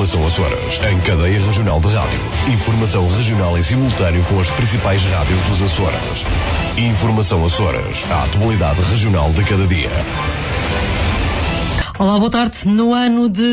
Informação Açores, em cadeia regional de rádios. Informação regional em simultâneo com as principais rádios dos Açores. Informação Açores, a atualidade regional de cada dia. Olá, boa tarde. No ano de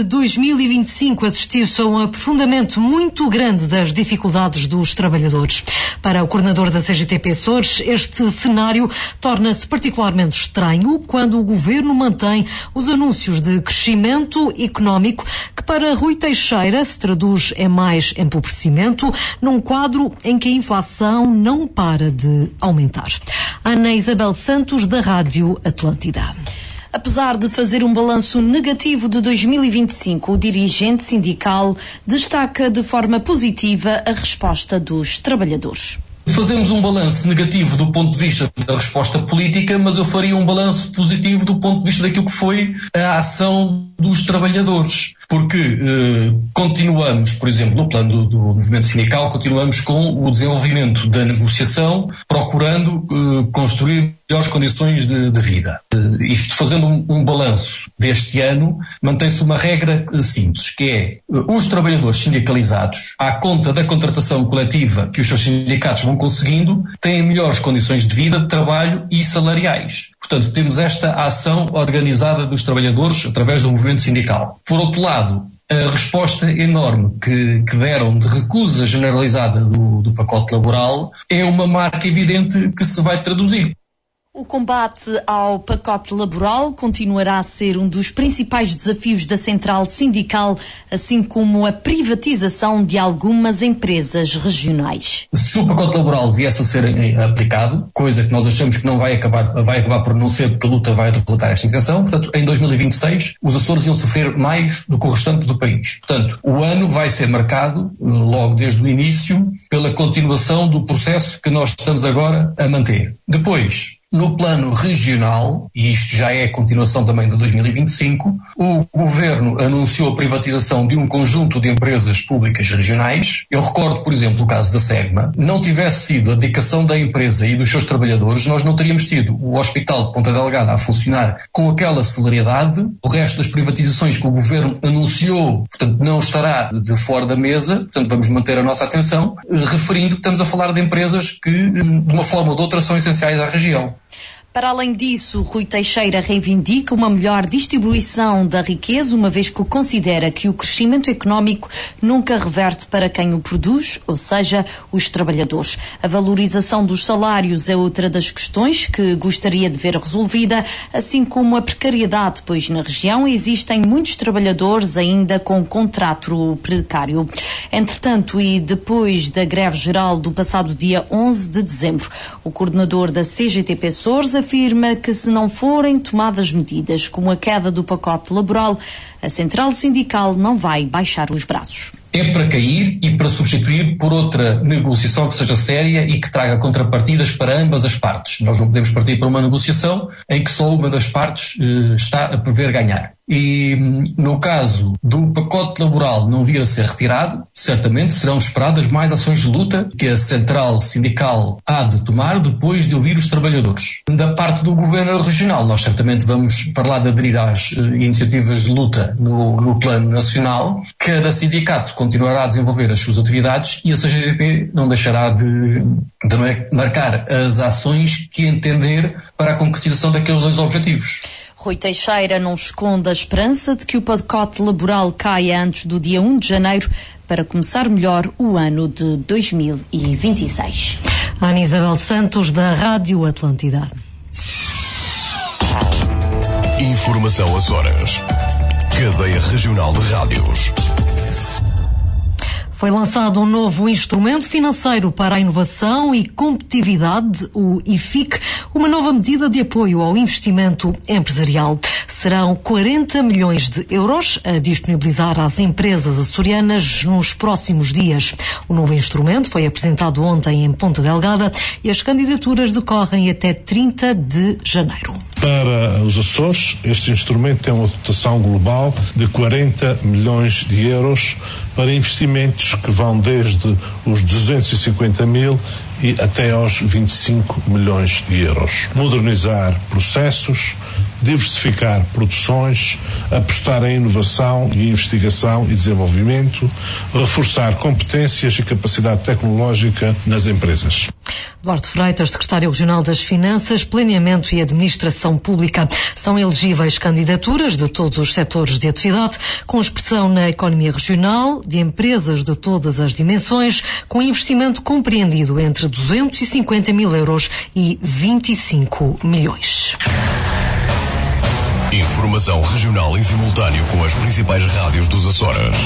2025 assistiu-se a um aprofundamento muito grande das dificuldades dos trabalhadores. Para o coordenador da CGTP Açores, este cenário torna-se particularmente estranho quando o governo mantém os anúncios de crescimento económico que para Rui Teixeira se traduz em mais empobrecimento num quadro em que a inflação não para de aumentar. Ana Isabel Santos, da Rádio Atlântida. Apesar de fazer um balanço negativo de 2025, o dirigente sindical destaca de forma positiva a resposta dos trabalhadores. Fazemos um balanço negativo do ponto de vista da resposta política, mas eu faria um balanço positivo do ponto de vista daquilo que foi a ação dos trabalhadores. Porque continuamos, por exemplo, no plano do movimento sindical, continuamos com o desenvolvimento da negociação, procurando construir melhores condições de vida. Isto fazendo um balanço deste ano, mantém-se uma regra simples, que é os trabalhadores sindicalizados, à conta da contratação coletiva que os seus sindicatos vão conseguindo, têm melhores condições de vida, de trabalho e salariais. Portanto, temos esta ação organizada dos trabalhadores através do movimento sindical. Por outro lado, a resposta enorme que deram de recusa generalizada do pacote laboral é uma marca evidente que se vai traduzir. O combate ao pacote laboral continuará a ser um dos principais desafios da central sindical, assim como a privatização de algumas empresas regionais. Se o pacote laboral viesse a ser aplicado, coisa que nós achamos que não vai acabar por não ser, porque a luta vai derrotar esta intenção, portanto, em 2026 os Açores iam sofrer mais do que o restante do país. Portanto, o ano vai ser marcado, logo desde o início, pela continuação do processo que nós estamos agora a manter. Depois, no plano regional, e isto já é a continuação também de 2025, o Governo anunciou a privatização de um conjunto de empresas públicas regionais. Eu recordo, por exemplo, o caso da Segma. Não tivesse sido a dedicação da empresa e dos seus trabalhadores, nós não teríamos tido o Hospital de Ponta Delgada a funcionar com aquela celeridade. O resto das privatizações que o Governo anunciou, portanto, não estará de fora da mesa, portanto, vamos manter a nossa atenção, referindo que estamos a falar de empresas que, de uma forma ou de outra, são essenciais à região. Para além disso, Rui Teixeira reivindica uma melhor distribuição da riqueza, uma vez que considera que o crescimento económico nunca reverte para quem o produz, ou seja, os trabalhadores. A valorização dos salários é outra das questões que gostaria de ver resolvida, assim como a precariedade, pois na região existem muitos trabalhadores ainda com contrato precário. Entretanto, e depois da greve geral do passado dia 11 de dezembro, o coordenador da CGTP Açores afirma que se não forem tomadas medidas como a queda do pacote laboral, a central sindical não vai baixar os braços. É para cair e para substituir por outra negociação que seja séria e que traga contrapartidas para ambas as partes. Nós não podemos partir para uma negociação em que só uma das partes está a prever ganhar. E no caso do pacote laboral não vir a ser retirado, certamente serão esperadas mais ações de luta que a central sindical há de tomar depois de ouvir os trabalhadores. Da parte do governo regional, nós certamente vamos, para lá de aderir às iniciativas de luta no plano nacional. Cada sindicato continuará a desenvolver as suas atividades e a CGTP não deixará de marcar as ações que entender para a concretização daqueles dois objetivos. Rui Teixeira não esconde a esperança de que o pacote laboral caia antes do dia 1 de janeiro para começar melhor o ano de 2026. Ana Isabel Santos, da Rádio Atlântida. Informação Açores. Cadeia regional de rádios. Foi lançado um novo instrumento financeiro para a inovação e competitividade, o IFIC, uma nova medida de apoio ao investimento empresarial. Serão 40 milhões de euros a disponibilizar às empresas açorianas nos próximos dias. O novo instrumento foi apresentado ontem em Ponta Delgada e as candidaturas decorrem até 30 de janeiro. Para os Açores, este instrumento tem uma dotação global de 40 milhões de euros para investimentos que vão desde os 250 mil e até aos 25 milhões de euros. Modernizar processos, diversificar produções, apostar em inovação e investigação e desenvolvimento, reforçar competências e capacidade tecnológica nas empresas. Eduardo Freitas, secretário regional das Finanças, Planeamento e Administração Pública. São elegíveis candidaturas de todos os setores de atividade, com expressão na economia regional, de empresas de todas as dimensões, com investimento compreendido entre 250 mil euros e 25 milhões. Informação regional em simultâneo com as principais rádios dos Açores.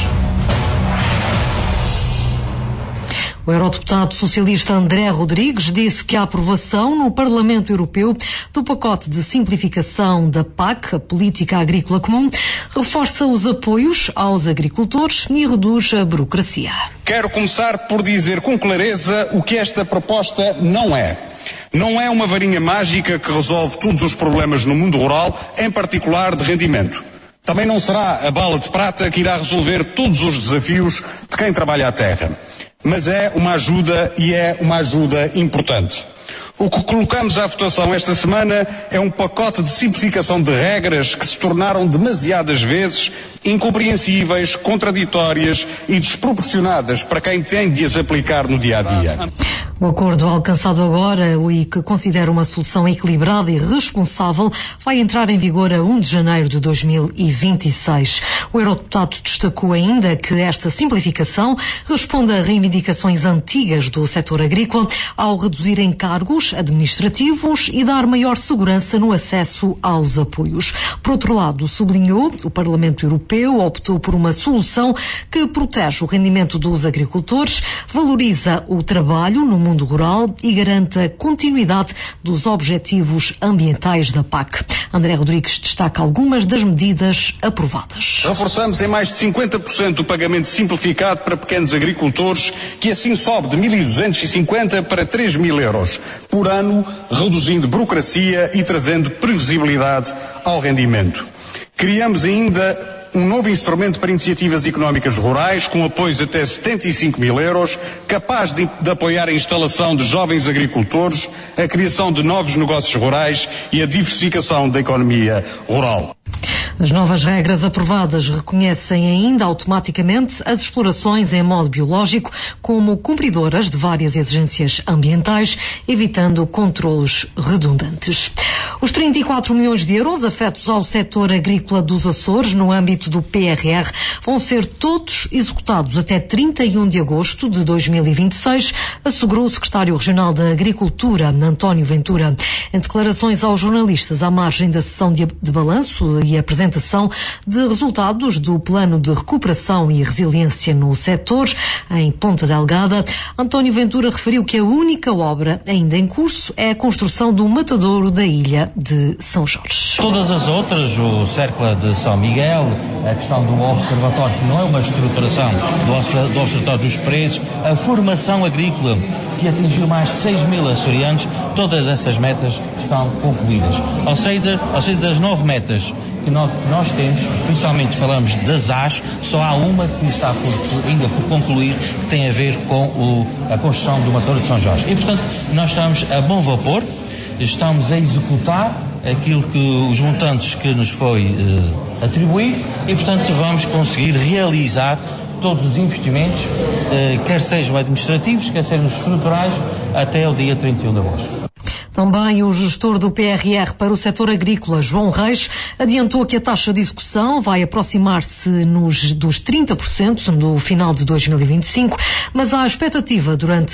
O eurodeputado socialista André Rodrigues disse que a aprovação no Parlamento Europeu do pacote de simplificação da PAC, a Política Agrícola Comum, reforça os apoios aos agricultores e reduz a burocracia. Quero começar por dizer com clareza o que esta proposta não é. Não é uma varinha mágica que resolve todos os problemas no mundo rural, em particular de rendimento. Também não será a bala de prata que irá resolver todos os desafios de quem trabalha a terra. Mas é uma ajuda e é uma ajuda importante. O que colocamos à votação esta semana é um pacote de simplificação de regras que se tornaram demasiadas vezes incompreensíveis, contraditórias e desproporcionadas para quem tem de as aplicar no dia a dia. O acordo alcançado agora, e que considera uma solução equilibrada e responsável, vai entrar em vigor a 1 de janeiro de 2026. O eurodeputado destacou ainda que esta simplificação responde a reivindicações antigas do setor agrícola ao reduzir encargos administrativos e dar maior segurança no acesso aos apoios. Por outro lado, sublinhou, o Parlamento Europeu optou por uma solução que protege o rendimento dos agricultores, valoriza o trabalho no mundo rural e garante a continuidade dos objetivos ambientais da PAC. André Rodrigues destaca algumas das medidas aprovadas. Reforçamos em mais de 50% o pagamento simplificado para pequenos agricultores, que assim sobe de 1.250 para 3.000 euros por ano, reduzindo burocracia e trazendo previsibilidade ao rendimento. Criamos ainda um novo instrumento para iniciativas económicas rurais, com apoios até 75 mil euros, capaz de apoiar a instalação de jovens agricultores, a criação de novos negócios rurais e a diversificação da economia rural. As novas regras aprovadas reconhecem ainda automaticamente as explorações em modo biológico como cumpridoras de várias exigências ambientais, evitando controlos redundantes. Os 34 milhões de euros afetos ao setor agrícola dos Açores no âmbito do PRR vão ser todos executados até 31 de agosto de 2026, assegurou o secretário regional da Agricultura, António Ventura. Em declarações aos jornalistas à margem da sessão de balanço e apresentação de resultados do Plano de Recuperação e Resiliência no setor, em Ponta Delgada, António Ventura referiu que a única obra ainda em curso é a construção do matadouro da ilha de São Jorge. Todas as outras, o Cercla de São Miguel, a questão do observatório, que não é uma estruturação do observatório dos preços, a formação agrícola, que atingiu mais de 6 mil açorianos, todas essas metas estão concluídas. Ou seja, das 9 metas que nós temos, principalmente falamos das AS, só há uma que está ainda por concluir, que tem a ver com a construção do matadouro de São Jorge. E, portanto, nós estamos a bom vapor, estamos a executar aquilo que os montantes que nos foi atribuído e, portanto, vamos conseguir realizar todos os investimentos, quer sejam administrativos, quer sejam estruturais, até o dia 31 de agosto. Também o gestor do PRR para o setor agrícola, João Reis, adiantou que a taxa de execução vai aproximar-se dos 30% no final de 2025, mas há a expectativa durante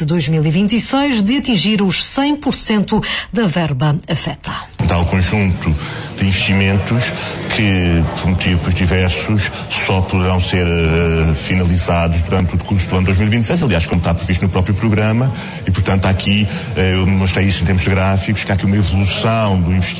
2026 de atingir os 100% da verba afeta. Tal conjunto de investimentos que, por motivos diversos, só poderão ser finalizados durante o decurso do ano 2026, aliás, como está previsto no próprio programa, e, portanto, aqui, eu mostrei isso em termos gráficos, que há aqui uma evolução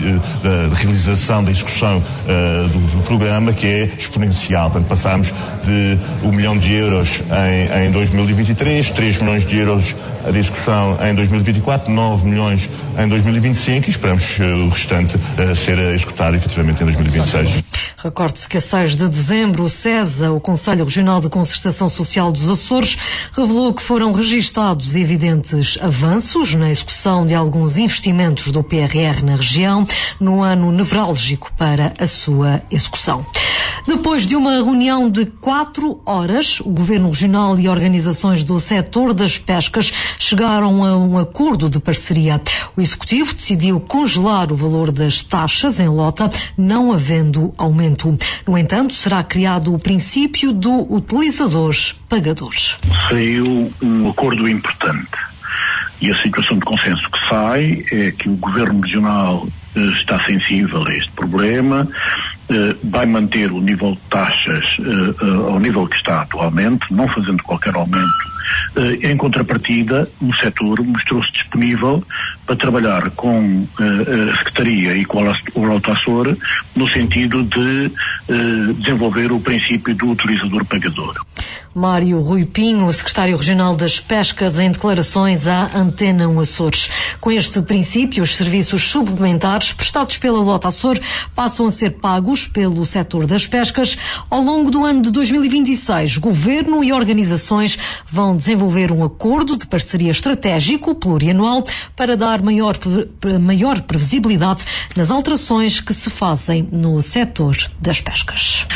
da realização, da execução do programa, que é exponencial. Portanto, passamos de 1 milhão de euros em 2023, 3 milhões de euros de execução em 2024, 9 milhões em 2025 e esperamos o restante ser executado efetivamente em 2026. Recorde-se que a 6 de dezembro o CESA, o Conselho Regional de Concertação Social dos Açores, revelou que foram registados evidentes avanços na execução de alguns investimentos do PRR na região no ano nevrálgico para a sua execução. Depois de uma reunião de 4 horas, o Governo Regional e organizações do setor das pescas chegaram a um acordo de parceria. O Executivo decidiu congelar o valor das taxas em lota, não havendo aumento. No entanto, será criado o princípio do utilizador-pagador. Saiu um acordo importante e a situação de consenso que sai é que o Governo Regional está sensível a este problema, vai manter o nível de taxas ao nível que está atualmente, não fazendo qualquer aumento. Em contrapartida, o setor mostrou-se disponível para trabalhar com a Secretaria e com o Altaçor no sentido de desenvolver o princípio do utilizador-pagador. Mário Rui Pinho, secretário regional das Pescas, em declarações à Antena 1 Açores. Com este princípio, os serviços suplementares prestados pela Lota Açor passam a ser pagos pelo setor das pescas. Ao longo do ano de 2026, governo e organizações vão desenvolver um acordo de parceria estratégico plurianual para dar maior previsibilidade nas alterações que se fazem no setor das pescas.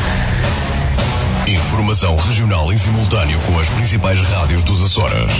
Informação regional em simultâneo com as principais rádios dos Açores.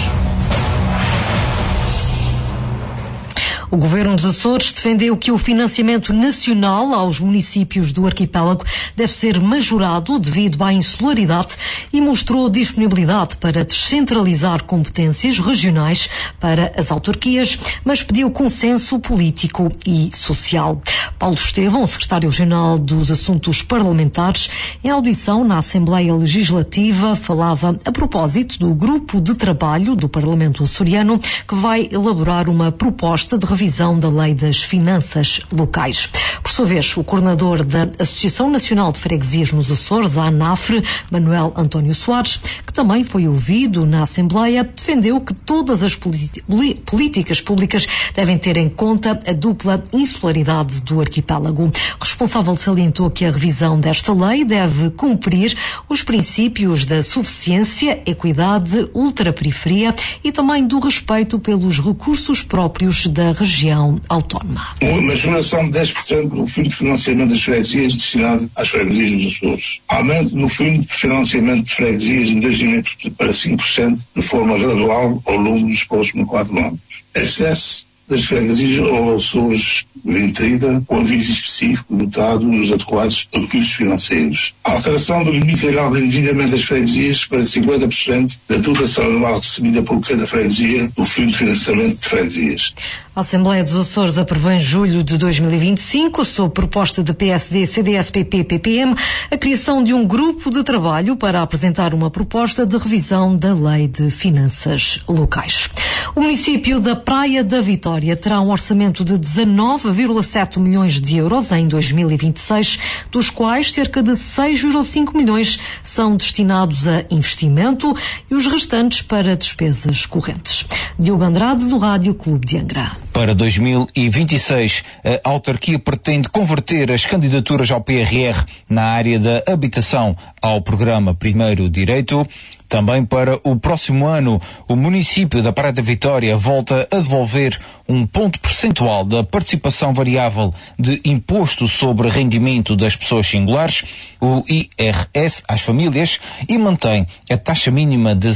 O Governo dos Açores defendeu que o financiamento nacional aos municípios do arquipélago deve ser majorado devido à insularidade e mostrou disponibilidade para descentralizar competências regionais para as autarquias, mas pediu consenso político e social. Paulo Estevão, secretário regional dos Assuntos Parlamentares, em audição na Assembleia Legislativa, falava a propósito do grupo de trabalho do Parlamento açoriano que vai elaborar uma proposta de revisão da Lei das Finanças Locais. Por sua vez, o coordenador da Associação Nacional de Freguesias nos Açores, a ANAFRE, Manuel António Soares, que também foi ouvido na Assembleia, defendeu que todas as políticas públicas devem ter em conta a dupla insularidade do arquipélago. O responsável salientou que a revisão desta lei deve cumprir os princípios da suficiência, equidade, ultraperiferia e também do respeito pelos recursos próprios da região autónoma. Uma majoração de 10% do fundo de financiamento das freguesias destinado às freguesias dos Açores. Aumento no fundo de financiamento de freguesias em 2020 para 5% de forma gradual ao longo dos próximos 4 anos. Acesso das freguesias ao Açores 2030, com aviso específico dotado dos adequados recursos financeiros. A alteração do limite legal de endividamento das freguesias para 50% da dotação anual recebida por cada freguesia do Fundo de Financiamento de Freguesias. A Assembleia dos Açores aprovou em julho de 2025, sob proposta de PSD, CDS, PP, PPM, a criação de um grupo de trabalho para apresentar uma proposta de revisão da Lei de Finanças Locais. O município da Praia da Vitória terá um orçamento de 19,7 milhões de euros em 2026, dos quais cerca de 6,5 milhões são destinados a investimento e os restantes para despesas correntes. Diogo Andrade, do Rádio Clube de Angra. Para 2026, a autarquia pretende converter as candidaturas ao PRR na área da habitação ao programa Primeiro Direito. Também para o próximo ano, o município da Praia da Vitória volta a devolver um ponto percentual da participação variável de imposto sobre rendimento das pessoas singulares, o IRS, às famílias, e mantém a taxa mínima de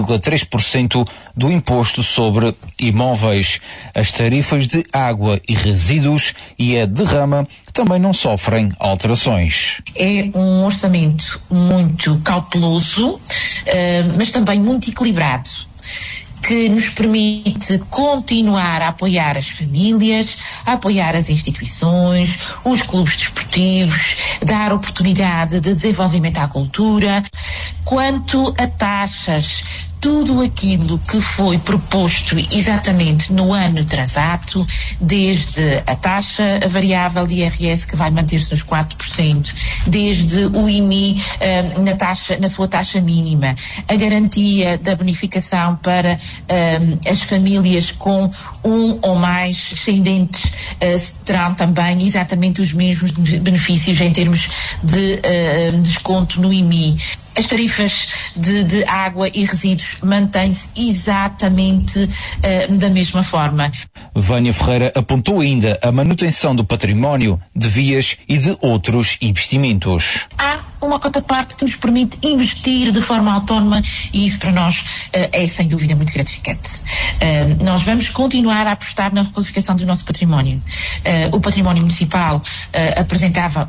0,3% do imposto sobre imóveis. As tarifas de água e resíduos e a derrama também não sofrem alterações. É um orçamento muito cauteloso, mas também muito equilibrado, que nos permite continuar a apoiar as famílias, a apoiar as instituições, os clubes desportivos, dar oportunidade de desenvolvimento à cultura. Quanto a taxas, tudo aquilo que foi proposto exatamente no ano transato, desde a taxa variável de IRS que vai manter-se nos 4%, desde o IMI na sua taxa mínima, a garantia da bonificação para as famílias com um ou mais descendentes terão também exatamente os mesmos benefícios em termos de desconto no IMI. As tarifas de água e resíduos mantêm-se exatamente da mesma forma. Vânia Ferreira apontou ainda a manutenção do património, de vias e de outros investimentos. Há uma cota-parte que nos permite investir de forma autónoma e isso para nós é sem dúvida muito gratificante. Nós vamos continuar a apostar na requalificação do nosso património. O património municipal apresentava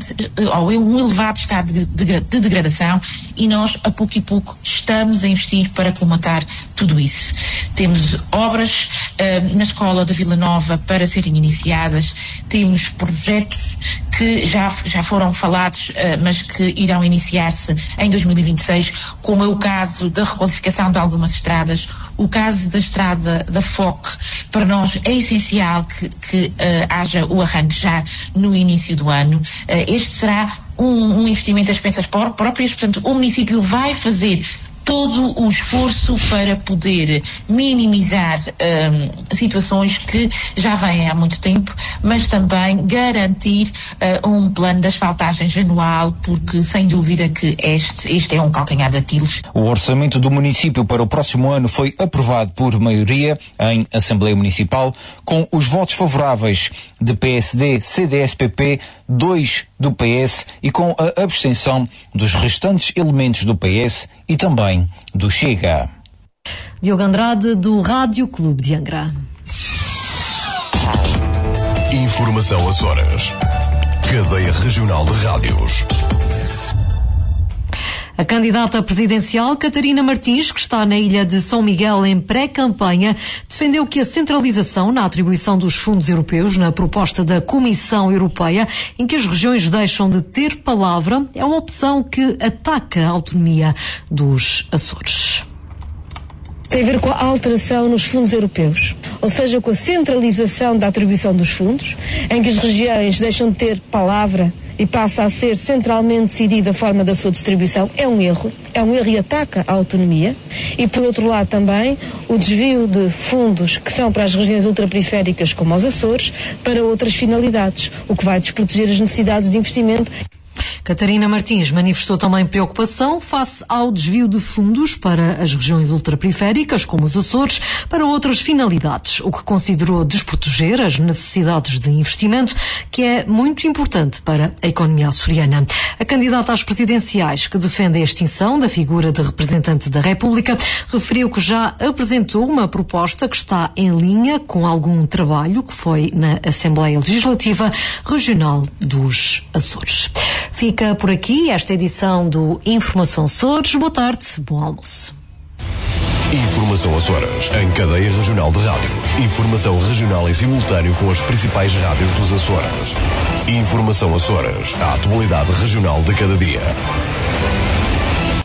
um elevado estado de degradação e nós, a pouco e pouco, estamos a investir para colmatar tudo isso. Temos obras na escola da Vila Nova para serem iniciadas, temos projetos que já foram falados, mas que irão iniciar-se em 2026, como é o caso da requalificação de algumas estradas, o caso da estrada da FOC. Para nós é essencial que haja o arranque já no início do ano. Este será um investimento das expensas próprias, portanto o município vai fazer todo o esforço para poder minimizar situações que já vêm há muito tempo, mas também garantir um plano de asfaltagens anual, porque sem dúvida que este é um calcanhar de Aquiles. O orçamento do município para o próximo ano foi aprovado por maioria em Assembleia Municipal, com os votos favoráveis de PSD, CDS-PP, 2 do PS e com a abstenção dos restantes elementos do PS e também do Chega. Diogo Andrade, do Rádio Clube de Angra. Informação Açores. Cadeia Regional de Rádios. A candidata presidencial Catarina Martins, que está na ilha de São Miguel em pré-campanha, defendeu que a centralização na atribuição dos fundos europeus na proposta da Comissão Europeia, em que as regiões deixam de ter palavra, é uma opção que ataca a autonomia dos Açores. Tem a ver com a alteração nos fundos europeus, ou seja, com a centralização da atribuição dos fundos, em que as regiões deixam de ter palavra e passa a ser centralmente decidida a forma da sua distribuição. É um erro e ataca a autonomia. E por outro lado também o desvio de fundos que são para as regiões ultraperiféricas como os Açores para outras finalidades, o que vai desproteger as necessidades de investimento. Catarina Martins manifestou também preocupação face ao desvio de fundos para as regiões ultraperiféricas, como os Açores, para outras finalidades, o que considerou desproteger as necessidades de investimento, que é muito importante para a economia açoriana. A candidata às presidenciais, que defende a extinção da figura de representante da República, referiu que já apresentou uma proposta que está em linha com algum trabalho que foi na Assembleia Legislativa Regional dos Açores. Fica por aqui esta edição do Informação Açores. Boa tarde, bom almoço. Informação Açores, em cadeia regional de rádios. Informação regional em simultâneo com as principais rádios dos Açores. Informação Açores, a atualidade regional de cada dia.